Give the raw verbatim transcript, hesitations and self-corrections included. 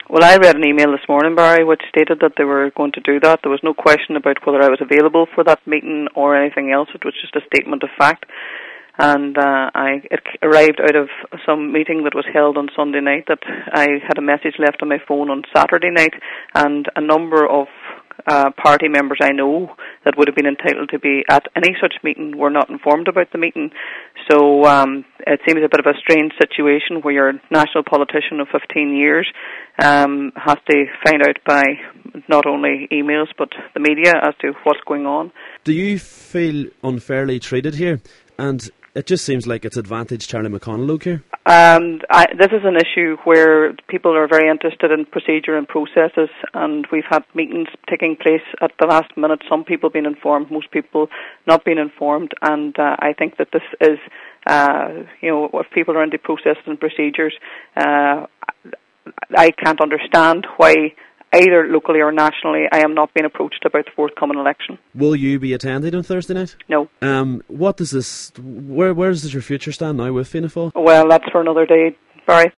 Well, I read an email this morning, Barry, which stated that they were going to do that. There was no question about whether I was available for that meeting or anything else. It was just a statement of fact. And uh, I it arrived out of some meeting that was held on Sunday night that I had a message left on my phone on Saturday night, and a number of uh, party members I know that would have been entitled to be at any such meeting were not informed about the meeting. So um, it seems a bit of a strange situation where your national politician of fifteen years um, has to find out by not only emails but the media as to what's going on. Do you feel unfairly treated here? And it just seems like it's advantage Charlie McConalogue here. Um, I, this is an issue where people are very interested in procedure and processes, and we've had meetings taking place at the last minute, some people being informed, most people not being informed, and uh, I think that this is, uh, you know, if people are into processes and procedures, uh, I can't understand why either locally or nationally I am not being approached about the forthcoming election. Will you be attending on Thursday night? No. Um, what does this, where, where does your future stand now with Fianna Fáil? Well, that's for another day, Barry.